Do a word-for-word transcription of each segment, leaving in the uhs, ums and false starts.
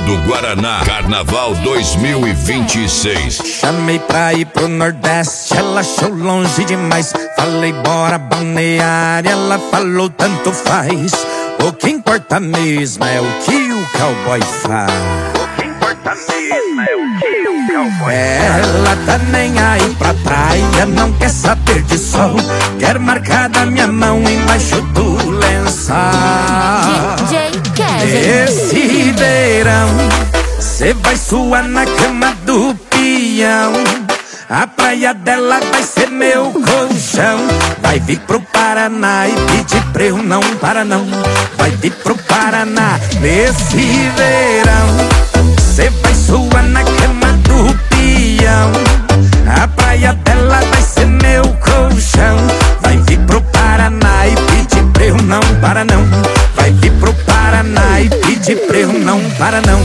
do Guaraná, Carnaval dois mil e vinte e seis. Chamei pra ir pro Nordeste, ela achou longe demais. Falei bora balnear, ela falou tanto faz. O que importa mesmo é o que o cowboy faz. O que importa mesmo é o que o cowboy faz. Ela tá nem aí pra praia, não quer saber de sol. Quer marcar da minha mão embaixo do lençol. Esse verão cê vai suar na cama do peão. A praia dela vai ser meu colchão. Vai vir pro Paraná e pedir pra eu não para não. Vai vir pro Paraná nesse verão. Cê vai suar na cama do peão. A praia dela vai ser meu colchão. Vai vir pro Paraná e pedir pra eu não para não. Vai vir pro Paraná e pedir pra eu não para não.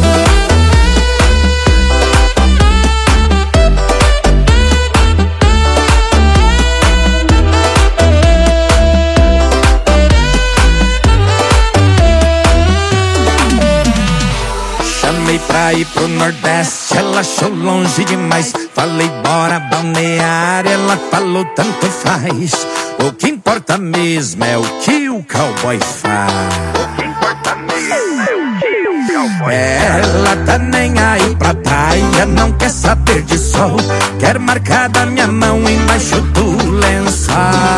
Chamei pra ir pro Nordeste, ela achou longe demais. Falei bora balnear, ela falou tanto faz. O que importa mesmo é o que o cowboy faz. O que importa mesmo é o que o cowboy faz. Ela tá nem aí pra praia, não quer saber de sol. Quer marcar da minha mão embaixo do lençol.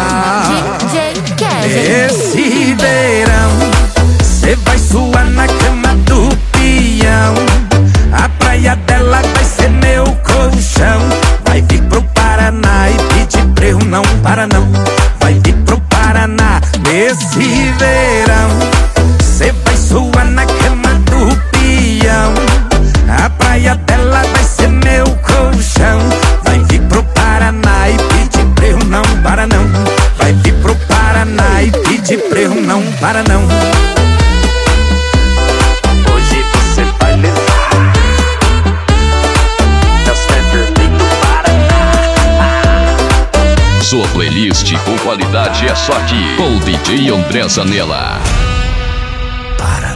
Esse verão cê vai suar na cama do peão. A praia dela vai ser meu colchão. Vai vir pro Paraná e pedir pra eu não para não. Vai vir pro Paraná nesse verão. Cê vai suar na cama do peão. A praia dela vai ser meu colchão. Vai vir pro Paraná e pedir pra eu não para não. Vai vir pro Paraná e pedir pra eu não para não. Hoje você vai levar meu center do Paraná. Sua playlist com qualidade é só aqui, com o D J André Zanella. Para.